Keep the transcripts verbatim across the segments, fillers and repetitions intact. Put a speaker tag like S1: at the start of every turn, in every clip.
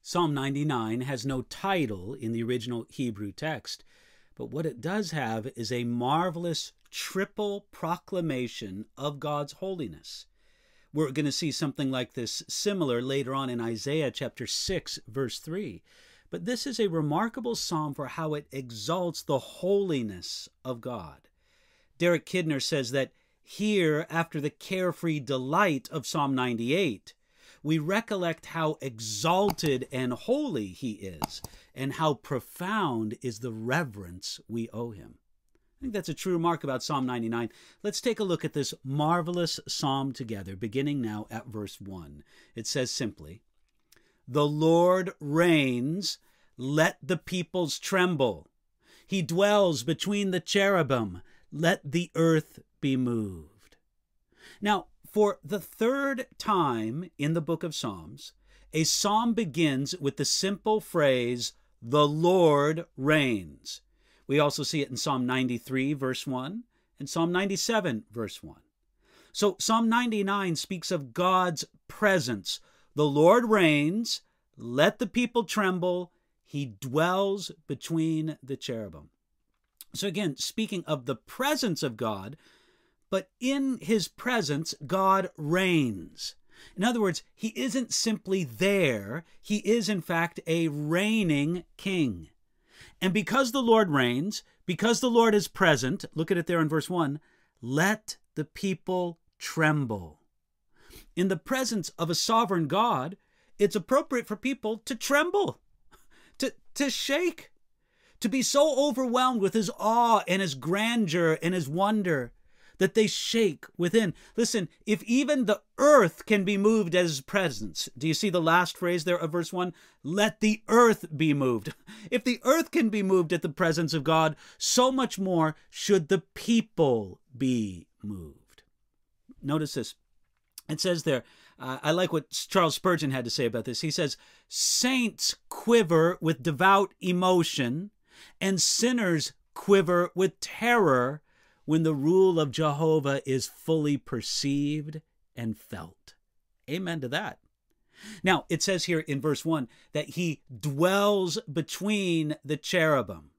S1: Psalm ninety-nine has no title in the original Hebrew text, but what it does have is a marvelous triple proclamation of God's holiness. We're going to see something like this similar later on in Isaiah chapter six, verse three. But this is a remarkable psalm for how it exalts the holiness of God. Derek Kidner says that here, after the carefree delight of Psalm ninety-eight, we recollect how exalted and holy he is, and how profound is the reverence we owe him. I think that's a true remark about Psalm ninety-nine. Let's take a look at this marvelous psalm together, beginning now at verse one. It says simply, "The Lord reigns, let the peoples tremble. He dwells between the cherubim, let the earth be moved." Now, for the third time in the book of Psalms, a psalm begins with the simple phrase, "The Lord reigns." We also see it in Psalm ninety-three, verse one, and Psalm ninety-seven, verse one. So Psalm ninety-nine speaks of God's presence. The Lord reigns, let the people tremble. He dwells between the cherubim. So again, speaking of the presence of God, but in his presence, God reigns. In other words, he isn't simply there. He is, in fact, a reigning king. And because the Lord reigns, because the Lord is present, look at it there in verse one, let the people tremble. In the presence of a sovereign God, it's appropriate for people to tremble, to, to shake, to be so overwhelmed with his awe and his grandeur and his wonder that they shake within. Listen, if even the earth can be moved at his presence, do you see the last phrase there of verse one? Let the earth be moved. If the earth can be moved at the presence of God, so much more should the people be moved. Notice this. It says there, uh, I like what Charles Spurgeon had to say about this. He says, "Saints quiver with devout emotion, and sinners quiver with terror when the rule of Jehovah is fully perceived and felt." Amen to that. Now, it says here in verse one that he dwells between the cherubim.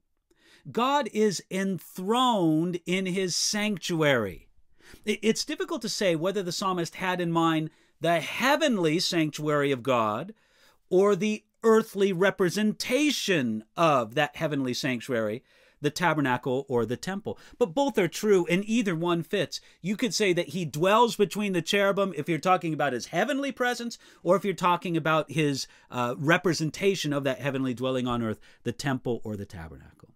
S1: God is enthroned in his sanctuary. It's difficult to say whether the psalmist had in mind the heavenly sanctuary of God or the earthly representation of that heavenly sanctuary, the tabernacle or the temple. But both are true, and either one fits. You could say that he dwells between the cherubim if you're talking about his heavenly presence, or if you're talking about his uh, representation of that heavenly dwelling on earth, the temple or the tabernacle.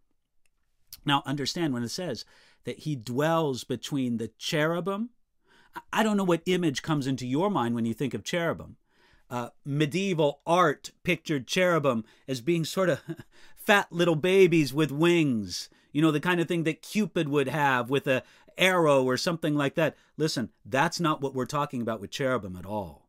S1: Now, understand when it says that he dwells between the cherubim, I don't know what image comes into your mind when you think of cherubim. Uh, medieval art pictured cherubim as being sort of fat little babies with wings, you know, the kind of thing that Cupid would have with a arrow or something like that. Listen, that's not what we're talking about with cherubim at all.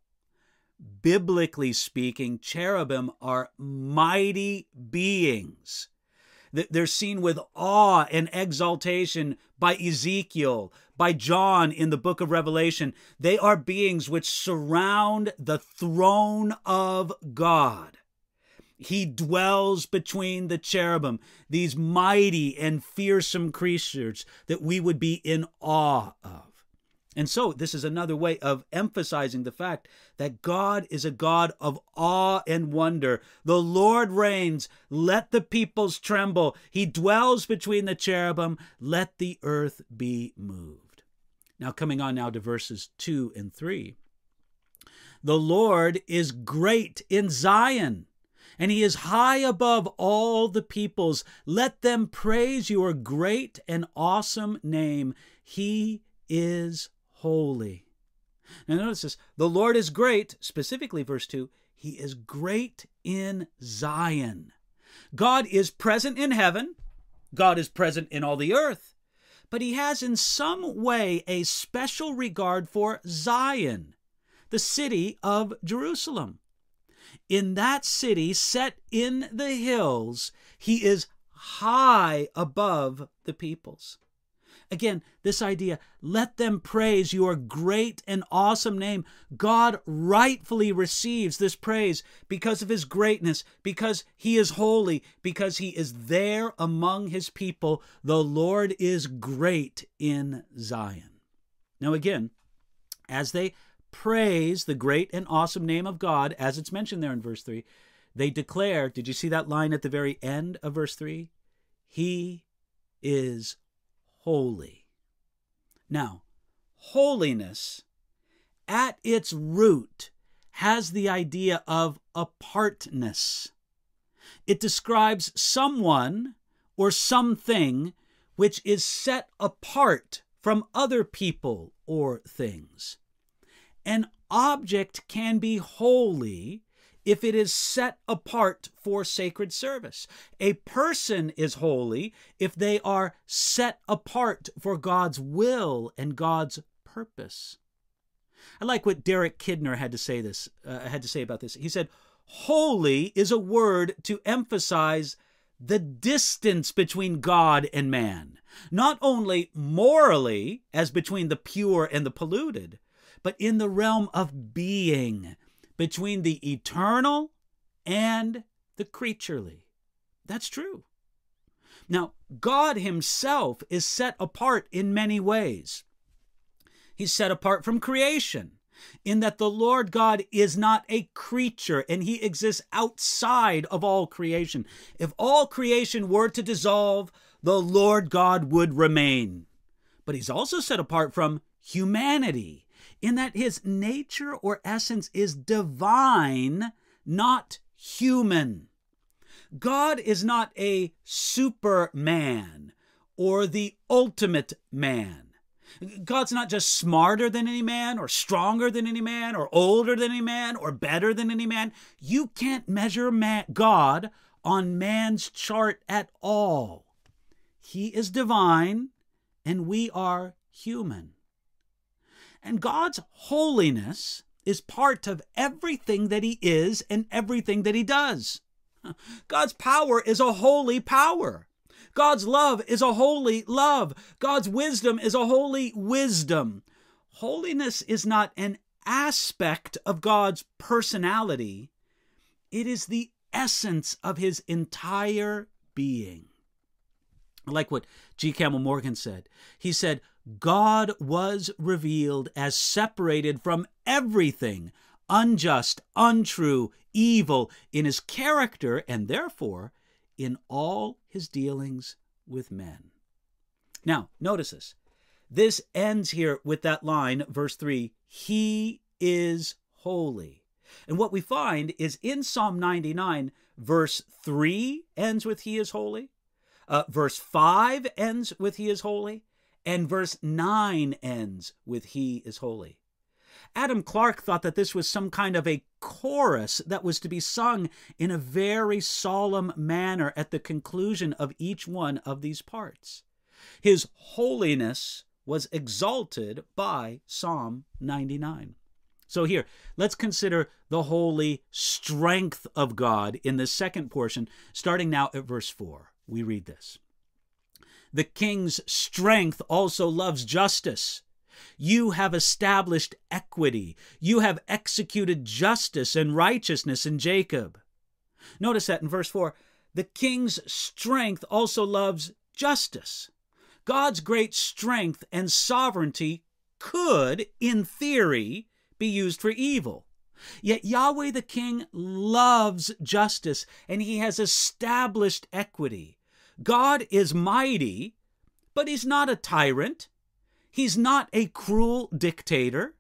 S1: Biblically speaking, cherubim are mighty beings. They're seen with awe and exaltation by Ezekiel, by John in the book of Revelation. They are beings which surround the throne of God. He dwells between the cherubim, these mighty and fearsome creatures that we would be in awe of. And so this is another way of emphasizing the fact that God is a God of awe and wonder. The Lord reigns. Let the peoples tremble. He dwells between the cherubim. Let the earth be moved. Now, coming on now to verses two and three. The Lord is great in Zion, and he is high above all the peoples. Let them praise your great and awesome name. He is holy. Now notice this. The Lord is great, specifically verse two, he is great in Zion. God is present in heaven. God is present in all the earth. But he has in some way a special regard for Zion, the city of Jerusalem. In that city set in the hills, he is high above the peoples. Again, this idea, let them praise your great and awesome name. God rightfully receives this praise because of his greatness, because he is holy, because he is there among his people. The Lord is great in Zion. Now again, as they praise the great and awesome name of God, as it's mentioned there in verse three, they declare, did you see that line at the very end of verse three? He is holy. Now, holiness at its root has the idea of apartness. It describes someone or something which is set apart from other people or things. An object can be holy if it is set apart for sacred service. A person is holy if they are set apart for God's will and God's purpose. I like what Derek Kidner had to say this uh, had to say about this. He said, "Holy is a word to emphasize the distance between God and man, not only morally, as between the pure and the polluted, but in the realm of being, between the eternal and the creaturely." That's true. Now, God himself is set apart in many ways. He's set apart from creation, in that the Lord God is not a creature and he exists outside of all creation. If all creation were to dissolve, the Lord God would remain. But he's also set apart from humanity, in that his nature or essence is divine, not human. God is not a superman or the ultimate man. God's not just smarter than any man or stronger than any man or older than any man or better than any man. You can't measure man, God on man's chart at all. He is divine and we are human. And God's holiness is part of everything that he is and everything that he does. God's power is a holy power. God's love is a holy love. God's wisdom is a holy wisdom. Holiness is not an aspect of God's personality. It is the essence of his entire being. I like what G. Campbell Morgan said. He said, God was revealed as separated from everything unjust, untrue, evil in his character, and therefore in all his dealings with men. Now, notice this. This ends here with that line, verse three, he is holy. And what we find is in Psalm ninety-nine, verse three ends with he is holy, uh, verse five ends with he is holy, and verse nine ends with he is holy. Adam Clarke thought that this was some kind of a chorus that was to be sung in a very solemn manner at the conclusion of each one of these parts. His holiness was exalted by Psalm ninety-nine. So here, let's consider the holy strength of God in the second portion, starting now at verse four. We read this. The king's strength also loves justice. You have established equity. You have executed justice and righteousness in Jacob. Notice that in verse four. The king's strength also loves justice. God's great strength and sovereignty could, in theory, be used for evil. Yet Yahweh the King loves justice, and he has established equity. God is mighty, but he's not a tyrant. He's not a cruel dictator.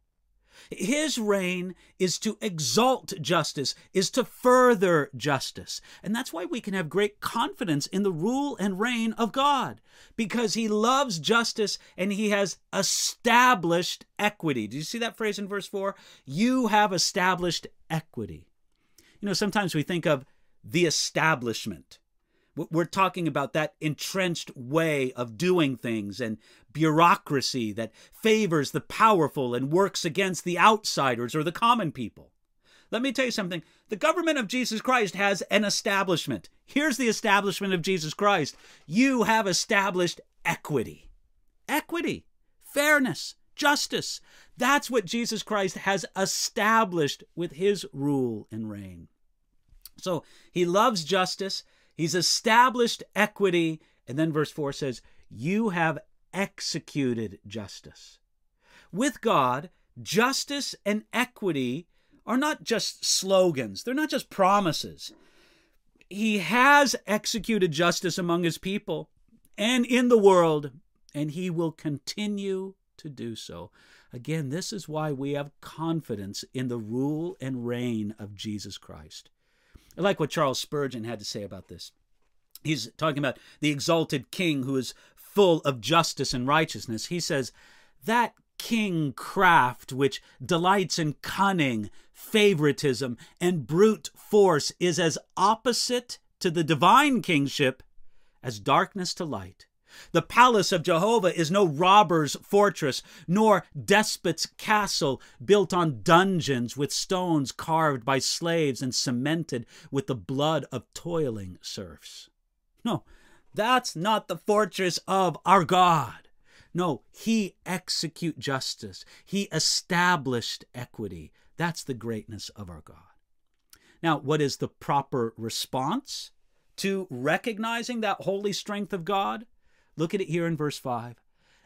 S1: His reign is to exalt justice, is to further justice. And that's why we can have great confidence in the rule and reign of God, because he loves justice and he has established equity. Do you see that phrase in verse four? You have established equity. You know, sometimes we think of the establishment. We're talking about that entrenched way of doing things and bureaucracy that favors the powerful and works against the outsiders or the common people. Let me tell you something. The government of Jesus Christ has an establishment. Here's the establishment of Jesus Christ. You have established equity. equity, fairness, justice. That's what Jesus Christ has established with his rule and reign. So he loves justice. He's established equity. And then verse four says, you have executed justice. With God, justice and equity are not just slogans. They're not just promises. He has executed justice among his people and in the world, and he will continue to do so. Again, this is why we have confidence in the rule and reign of Jesus Christ. I like what Charles Spurgeon had to say about this. He's talking about the exalted king who is full of justice and righteousness. He says, that king craft which delights in cunning, favoritism, and brute force is as opposite to the divine kingship as darkness to light. The palace of Jehovah is no robber's fortress, nor despot's castle built on dungeons with stones carved by slaves and cemented with the blood of toiling serfs. No, that's not the fortress of our God. No, he execute justice. He established equity. That's the greatness of our God. Now, what is the proper response to recognizing that holy strength of God? Look at it here in verse five.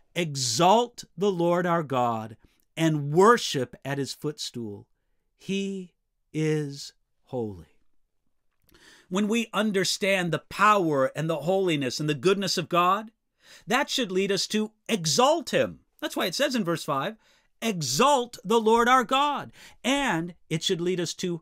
S1: Exalt the Lord our God and worship at his footstool. He is holy. When we understand the power and the holiness and the goodness of God, that should lead us to exalt him. That's why it says in verse five, exalt the Lord our God. And it should lead us to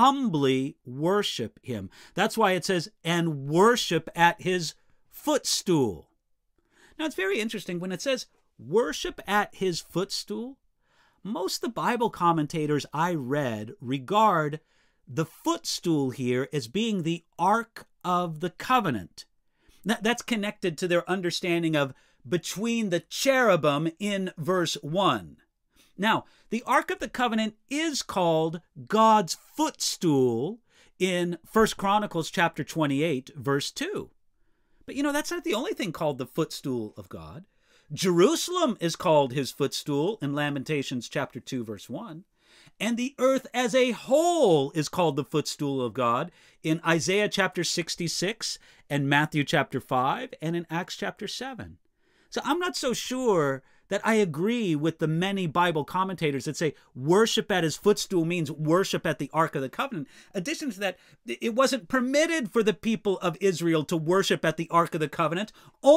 S1: humbly worship him. That's why it says, and worship at his footstool. Now, it's very interesting when it says worship at his footstool. Most of the Bible commentators I read regard the footstool here as being the Ark of the Covenant. That's connected to their understanding of between the cherubim in verse one. Now, the Ark of the Covenant is called God's footstool in First Chronicles chapter twenty-eight, verse two. But you know, that's not the only thing called the footstool of God. Jerusalem is called his footstool in Lamentations chapter two, verse one. And the earth as a whole is called the footstool of God in Isaiah chapter sixty-six and Matthew chapter five and in Acts chapter seven. So I'm not so sure that I agree with the many Bible commentators that say worship at his footstool means worship at the Ark of the Covenant. In addition to that, it wasn't permitted for the people of Israel to worship at the Ark of the Covenant.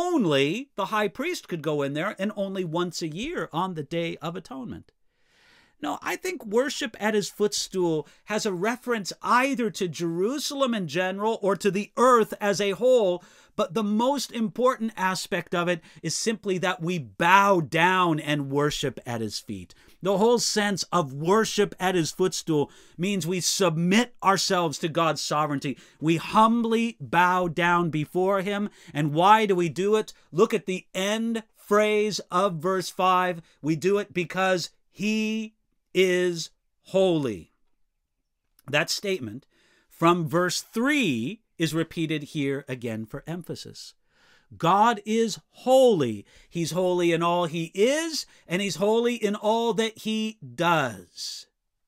S1: Only the high priest could go in there, and only once a year on the Day of Atonement. No, I think worship at his footstool has a reference either to Jerusalem in general or to the earth as a whole, but the most important aspect of it is simply that we bow down and worship at his feet. The whole sense of worship at his footstool means we submit ourselves to God's sovereignty. We humbly bow down before him. And why do we do it? Look at the end phrase of verse five. We do it because he is holy. That statement from verse three is repeated here again for emphasis. God is holy. He's holy in all he is, and he's holy in all that he does.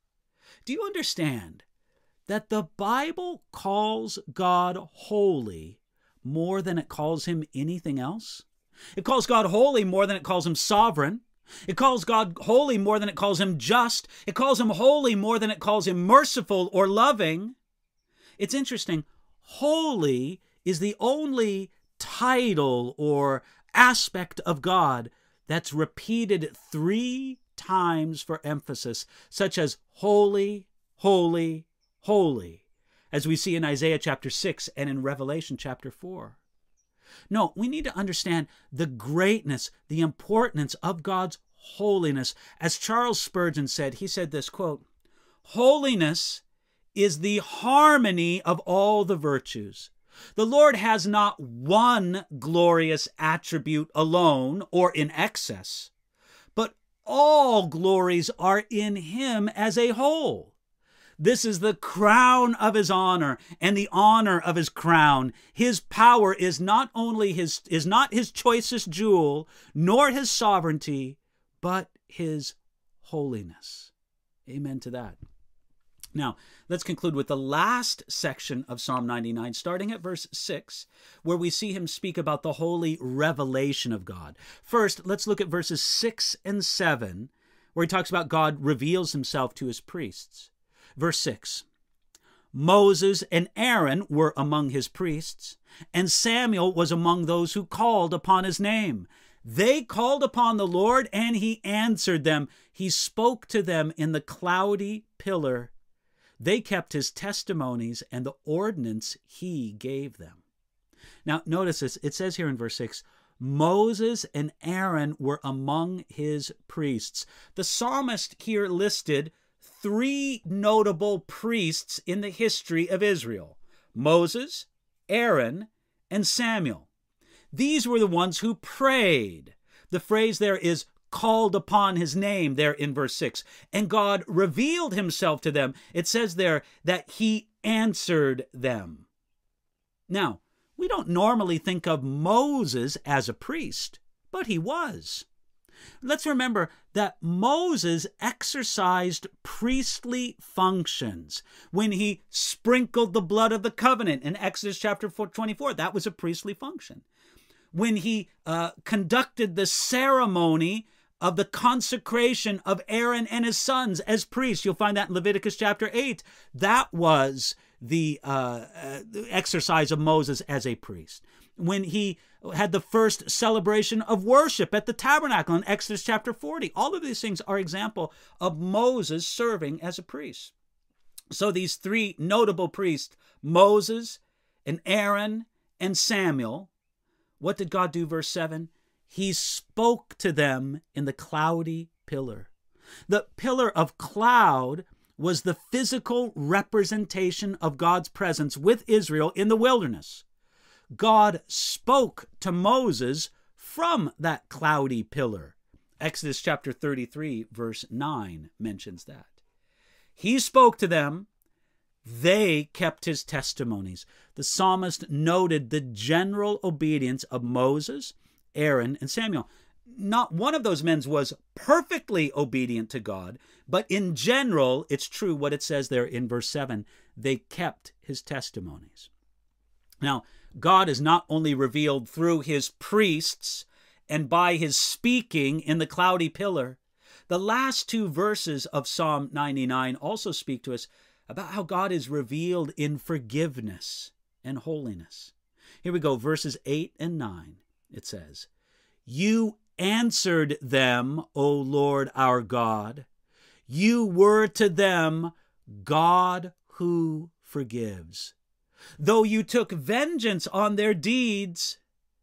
S1: Do you understand that the Bible calls God holy more than it calls him anything else? It calls God holy more than it calls him sovereign. It calls God holy more than it calls him just. It calls him holy more than it calls him merciful or loving. It's interesting. Holy is the only title or aspect of God that's repeated three times for emphasis, such as holy, holy, holy, as we see in Isaiah chapter six and in Revelation chapter four. No, we need to understand the greatness, the importance of God's holiness. As Charles Spurgeon said, he said this, quote, holiness is the harmony of all the virtues. The Lord has not one glorious attribute alone or in excess, but all glories are in him as a whole. This is the crown of his honor and the honor of his crown. His power is not only his, is not his choicest jewel, nor his sovereignty, but his holiness. Amen to that. Now, let's conclude with the last section of Psalm ninety-nine, starting at verse six, where we see him speak about the holy revelation of God. First, let's look at verses six and seven, where he talks about God reveals himself to his priests. Verse six, Moses and Aaron were among his priests, and Samuel was among those who called upon his name. They called upon the Lord, and he answered them. He spoke to them in the cloudy pillar. They kept his testimonies and the ordinance he gave them. Now, notice this. It says here in verse six, Moses and Aaron were among his priests. The psalmist here listed three notable priests in the history of Israel: Moses, Aaron, and Samuel. These were the ones who prayed. The phrase there is called upon his name there in verse six. And God revealed himself to them. It says there that he answered them. Now, we don't normally think of Moses as a priest, but he was. Let's remember that Moses exercised priestly functions when he sprinkled the blood of the covenant in Exodus chapter twenty-four. That was a priestly function. When he uh, conducted the ceremony of the consecration of Aaron and his sons as priests. You'll find that in Leviticus chapter eight. That was the uh, uh, exercise of Moses as a priest. When he had the first celebration of worship at the tabernacle in Exodus chapter forty. All of these things are example of Moses serving as a priest. So these three notable priests, Moses and Aaron and Samuel, what did God do? Verse seven, he spoke to them in the cloudy pillar. The pillar of cloud was the physical representation of God's presence with Israel in the wilderness. God spoke to Moses from that cloudy pillar. Exodus chapter thirty-three, verse nine mentions that. He spoke to them. They kept his testimonies. The psalmist noted the general obedience of Moses, Aaron, and Samuel. Not one of those men was perfectly obedient to God, but in general, it's true what it says there in verse seven. They kept his testimonies. Now, God is not only revealed through his priests and by his speaking in the cloudy pillar. The last two verses of Psalm ninety-nine also speak to us about how God is revealed in forgiveness and holiness. Here we go, verses eight and nine. It says, You answered them, O Lord our God. You were to them God who forgives. Though you took vengeance on their deeds,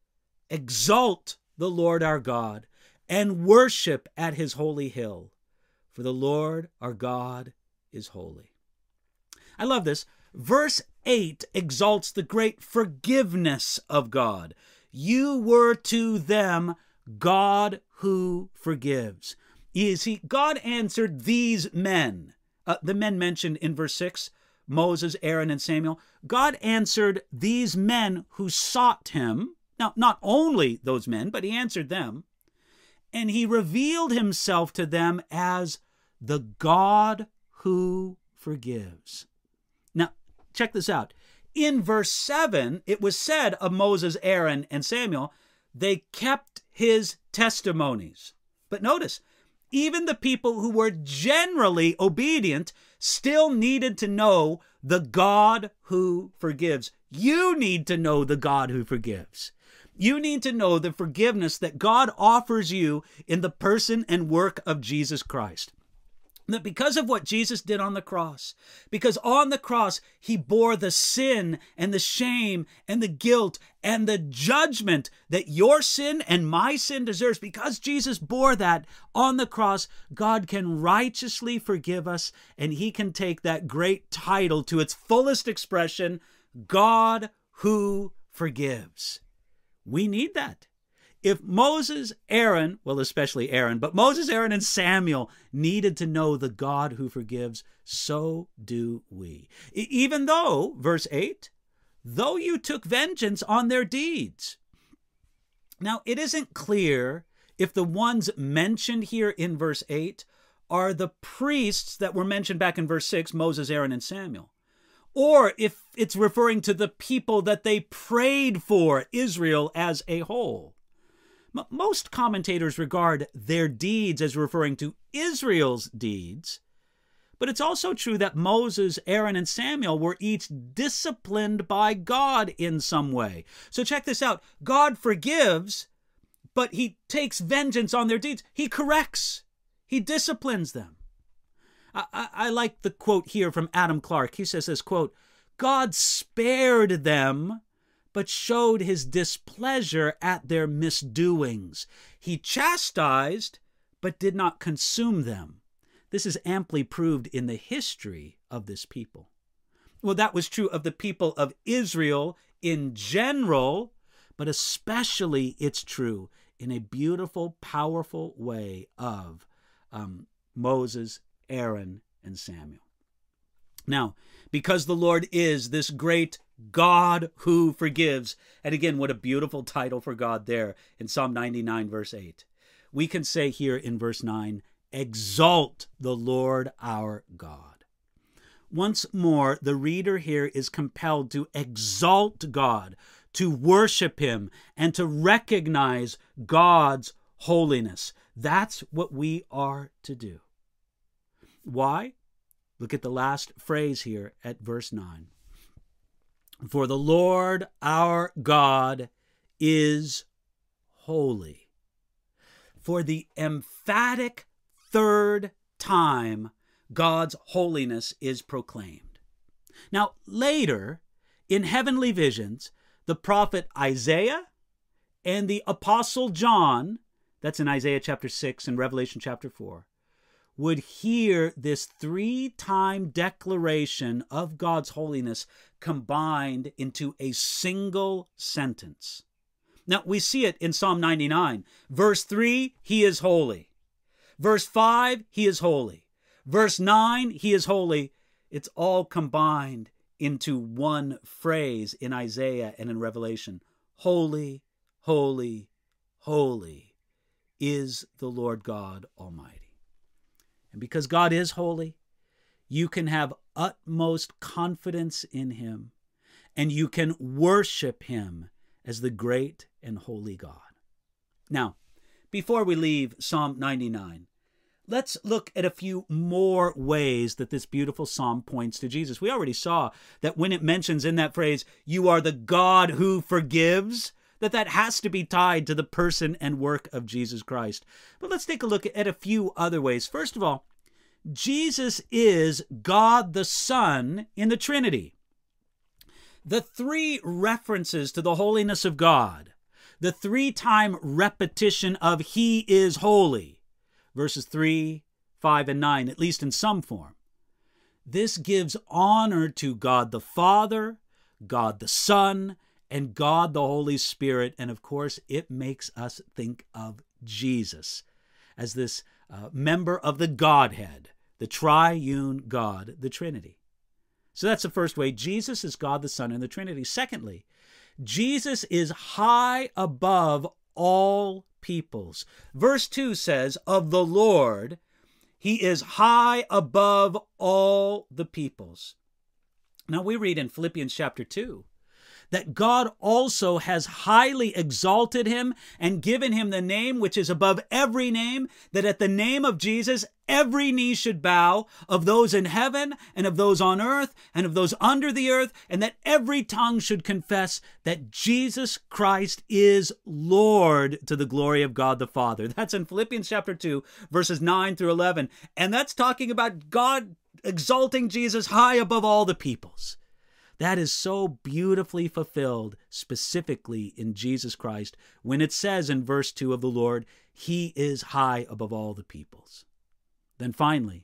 S1: exalt the Lord our God and worship at his holy hill, for the Lord our God is holy. I love this. Verse eight exalts the great forgiveness of God. You were to them God who forgives. You see, God answered these men, uh, the men mentioned in verse six, Moses, Aaron, and Samuel. God answered these men who sought him. Now, not only those men, but he answered them. And he revealed himself to them as the God who forgives. Now, check this out. In verse seven, it was said of Moses, Aaron, and Samuel, they kept his testimonies. But notice, even the people who were generally obedient still needed to know the God who forgives. You need to know the God who forgives. You need to know the forgiveness that God offers you in the person and work of Jesus Christ. That because of what Jesus did on the cross, because on the cross he bore the sin and the shame and the guilt and the judgment that your sin and my sin deserves, because Jesus bore that on the cross, God can righteously forgive us, and he can take that great title to its fullest expression, God who forgives. We need that. If Moses, Aaron, well, especially Aaron, but Moses, Aaron, and Samuel needed to know the God who forgives, so do we. Even though, verse eight, though you took vengeance on their deeds. Now, it isn't clear if the ones mentioned here in verse eight are the priests that were mentioned back in verse six, Moses, Aaron, and Samuel, or if it's referring to the people that they prayed for, Israel as a whole. Most commentators regard their deeds as referring to Israel's deeds, but it's also true that Moses, Aaron, and Samuel were each disciplined by God in some way. So check this out. God forgives, but he takes vengeance on their deeds. He corrects. He disciplines them. I, I, I like the quote here from Adam Clarke. He says this, quote, God spared them, but showed his displeasure at their misdoings. He chastised, but did not consume them. This is amply proved in the history of this people. Well, that was true of the people of Israel in general, but especially it's true in a beautiful, powerful way of um, Moses, Aaron, and Samuel. Now, because the Lord is this great God who forgives, and again, what a beautiful title for God there in Psalm ninety-nine, verse eight. We can say here in verse nine, exalt the Lord our God. Once more, the reader here is compelled to exalt God, to worship him, and to recognize God's holiness. That's what we are to do. Why? Look at the last phrase here at verse nine. For the Lord our God is holy. For the emphatic third time, God's holiness is proclaimed. Now, later, in heavenly visions, the prophet Isaiah and the apostle John, that's in Isaiah chapter six and Revelation chapter four, would hear this three-time declaration of God's holiness combined into a single sentence. Now, we see it in Psalm ninety-nine. Verse three, he is holy. Verse five, he is holy. Verse nine, he is holy. It's all combined into one phrase in Isaiah and in Revelation. Holy, holy, holy is the Lord God Almighty. And because God is holy, you can have utmost confidence in him, and you can worship him as the great and holy God. Now, before we leave Psalm ninety-nine, let's look at a few more ways that this beautiful psalm points to Jesus. We already saw that when it mentions in that phrase, you are the God who forgives, that that has to be tied to the person and work of Jesus Christ. But let's take a look at a few other ways. First of all, Jesus is God the Son in the Trinity. The three references to the holiness of God, the three-time repetition of he is holy, verses three, five, and nine, at least in some form. This gives honor to God the Father, God the Son, and God the Holy Spirit. And of course, it makes us think of Jesus as this uh, member of the Godhead, the triune God, the Trinity. So that's the first way. Jesus is God the Son in the Trinity. Secondly, Jesus is high above all peoples. Verse two says, of the Lord, he is high above all the peoples. Now we read in Philippians chapter two, that God also has highly exalted him and given him the name which is above every name, that at the name of Jesus every knee should bow, of those in heaven and of those on earth and of those under the earth, and that every tongue should confess that Jesus Christ is Lord, to the glory of God the Father. That's in Philippians chapter two, verses nine through eleven. And that's talking about God exalting Jesus high above all the peoples. That is so beautifully fulfilled specifically in Jesus Christ when it says in verse two of the Lord, he is high above all the peoples. Then finally,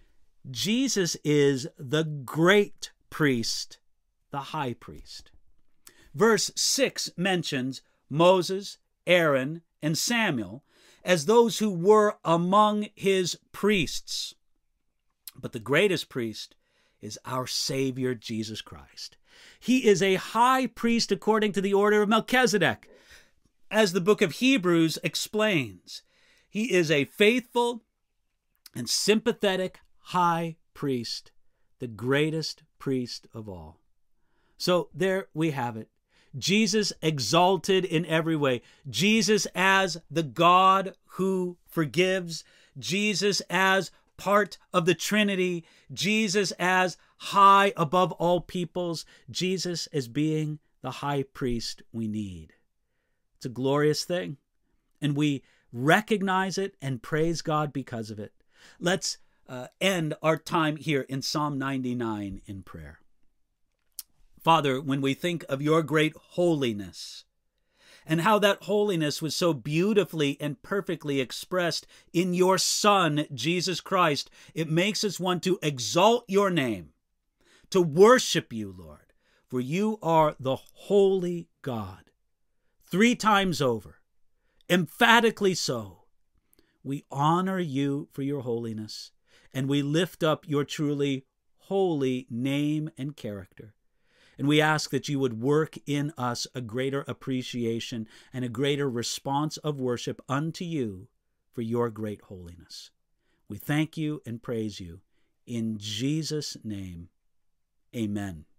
S1: Jesus is the great priest, the high priest. Verse six mentions Moses, Aaron, and Samuel as those who were among his priests. But the greatest priest is our Savior, Jesus Christ. He is a high priest according to the order of Melchizedek. As the book of Hebrews explains, he is a faithful and sympathetic high priest, the greatest priest of all. So there we have it. Jesus exalted in every way. Jesus as the God who forgives. Jesus as part of the Trinity. Jesus as high above all peoples. Jesus as being the high priest we need. It's a glorious thing, and we recognize it and praise God because of it. Let's uh, end our time here in Psalm ninety-nine in prayer. Father, when we think of your great holiness and how that holiness was so beautifully and perfectly expressed in your Son, Jesus Christ, it makes us want to exalt your name, to worship you, Lord, for you are the holy God. Three times over, emphatically so, we honor you for your holiness, and we lift up your truly holy name and character. And we ask that you would work in us a greater appreciation and a greater response of worship unto you for your great holiness. We thank you and praise you. In Jesus' name, amen.